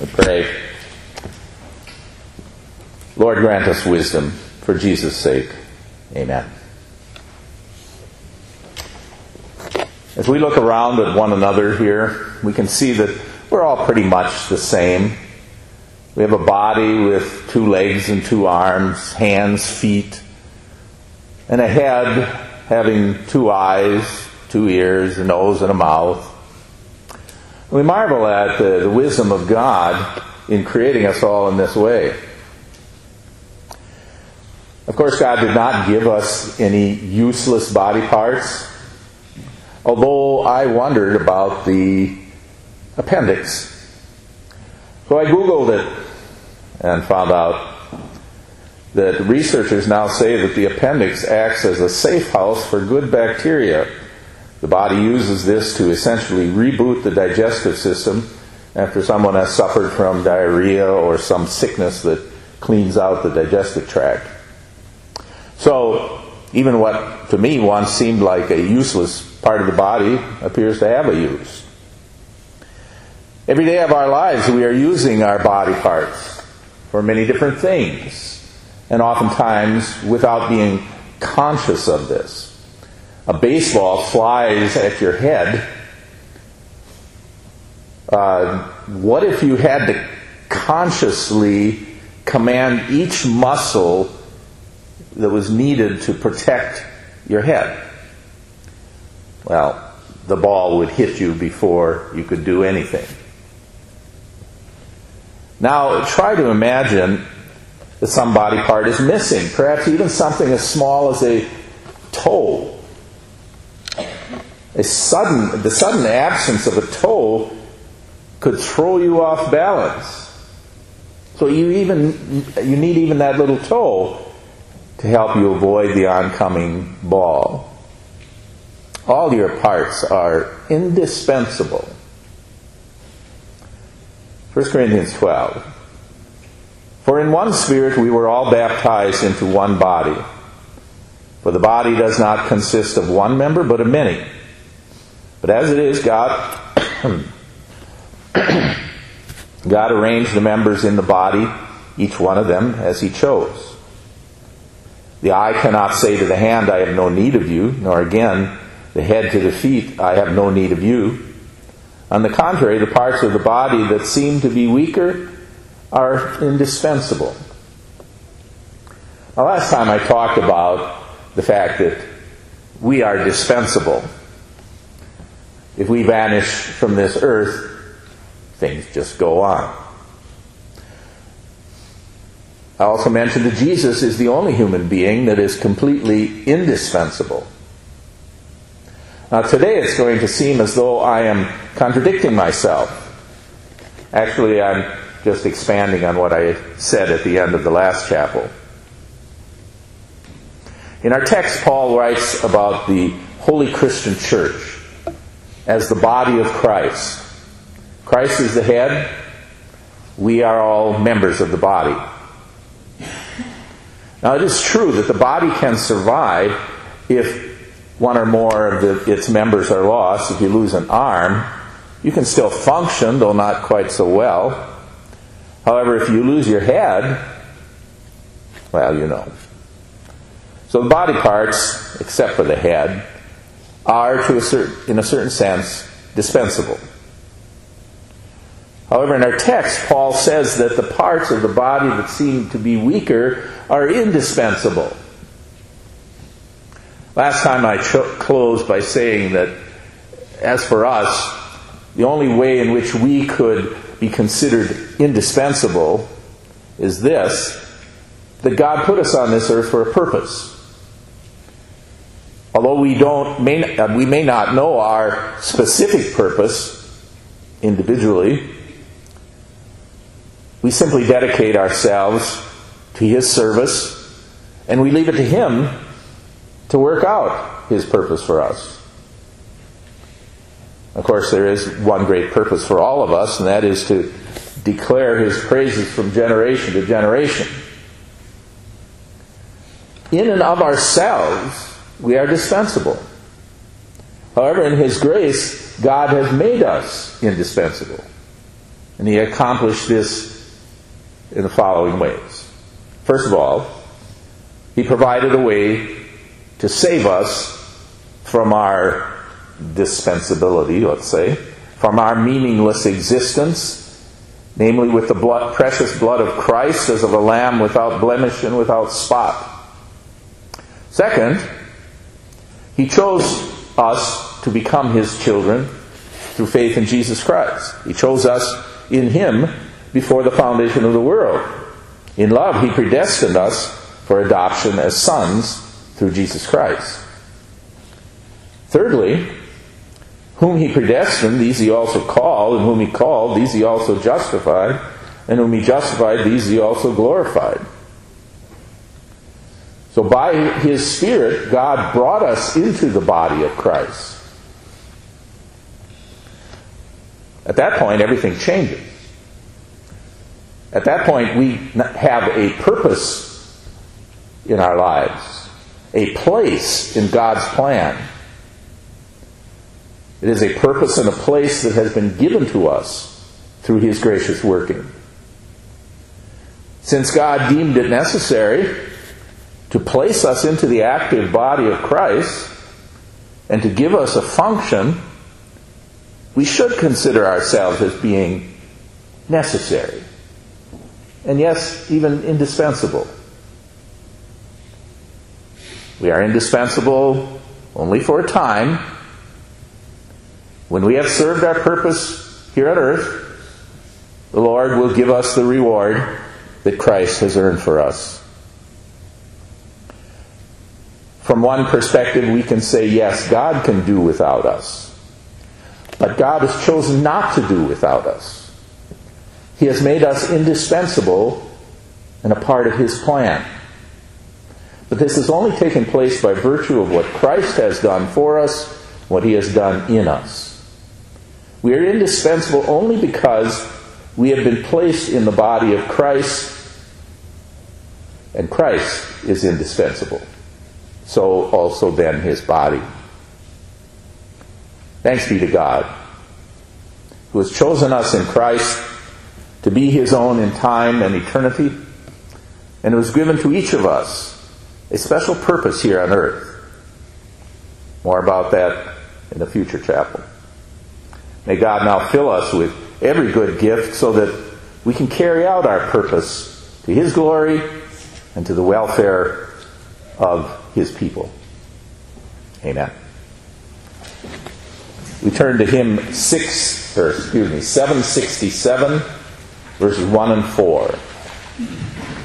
Pray. Lord, grant us wisdom for Jesus' sake. Amen. As we look around at one another here, we can see that we're all pretty much the same. We have a body with 2 legs and 2 arms, hands, feet, and a head having 2 eyes, 2 ears, a nose, and a mouth. We marvel at the wisdom of God in creating us all in this way. Of course, God did not give us any useless body parts, although I wondered about the appendix. So I Googled it and found out that researchers now say that the appendix acts as a safe house for good bacteria. The body uses this to essentially reboot the digestive system after someone has suffered from diarrhea or some sickness that cleans out the digestive tract. So, even what to me once seemed like a useless part of the body appears to have a use. Every day of our lives we are using our body parts for many different things, and oftentimes without being conscious of this. A baseball flies at your head. What if you had to consciously command each muscle that was needed to protect your head? Well, the ball would hit you before you could do anything. Now, try to imagine that some body part is missing, perhaps even something as small as a toe. The sudden absence of a toe could throw you off balance. So you need even that little toe to help you avoid the oncoming ball. All your parts are indispensable. 1 Corinthians 12. For in one Spirit we were all baptized into one body. For the body does not consist of one member, but of many. But as it is, God arranged the members in the body, each one of them, as He chose. The eye cannot say to the hand, I have no need of you, nor again the head to the feet, I have no need of you. On the contrary, the parts of the body that seem to be weaker are indispensable. Now, last time I talked about the fact that we are dispensable. If we vanish from this earth, things just go on. I also mentioned that Jesus is the only human being that is completely indispensable. Now today it's going to seem as though I am contradicting myself. Actually, I'm just expanding on what I said at the end of the last chapel. In our text, Paul writes about the Holy Christian Church as the body of Christ. Christ is the head. We are all members of the body. Now, it is true that the body can survive if one or more of its members are lost. If you lose an arm, you can still function, though not quite so well. However, if you lose your head, well, you know. So the body parts, except for the head, are, in a certain sense, dispensable. However, in our text, Paul says that the parts of the body that seem to be weaker are indispensable. Last time I closed by saying that, as for us, the only way in which we could be considered indispensable is this, that God put us on this earth for a purpose. Although we may not know our specific purpose individually, we simply dedicate ourselves to His service, and we leave it to Him to work out His purpose for us. Of course, there is one great purpose for all of us, and that is to declare His praises from generation to generation. In and of ourselves, we are dispensable. However, in His grace, God has made us indispensable. And he accomplished this in the following ways. First of all, he provided a way to save us from our dispensability, let's say, from our meaningless existence, namely with the precious blood of Christ as of a lamb without blemish and without spot. Second, he chose us to become his children through faith in Jesus Christ. He chose us in him before the foundation of the world. In love, he predestined us for adoption as sons through Jesus Christ. Thirdly, whom he predestined, these he also called, and whom he called, these he also justified, and whom he justified, these he also glorified. So by his Spirit, God brought us into the body of Christ. At that point, everything changes. At that point, we have a purpose in our lives, a place in God's plan. It is a purpose and a place that has been given to us through his gracious working. Since God deemed it necessary to place us into the active body of Christ and to give us a function, we should consider ourselves as being necessary. And yes, even indispensable. We are indispensable only for a time. When we have served our purpose here on earth, the Lord will give us the reward that Christ has earned for us. From one perspective, we can say, yes, God can do without us. But God has chosen not to do without us. He has made us indispensable and a part of his plan. But this has only taken place by virtue of what Christ has done for us, what he has done in us. We are indispensable only because we have been placed in the body of Christ, and Christ is indispensable. So also then his body. Thanks be to God, who has chosen us in Christ to be his own in time and eternity, and who has given to each of us a special purpose here on earth. More about that in the future chapel. May God now fill us with every good gift so that we can carry out our purpose to his glory and to the welfare of his people. Amen. We turn to hymn 767, verses 1 and 4.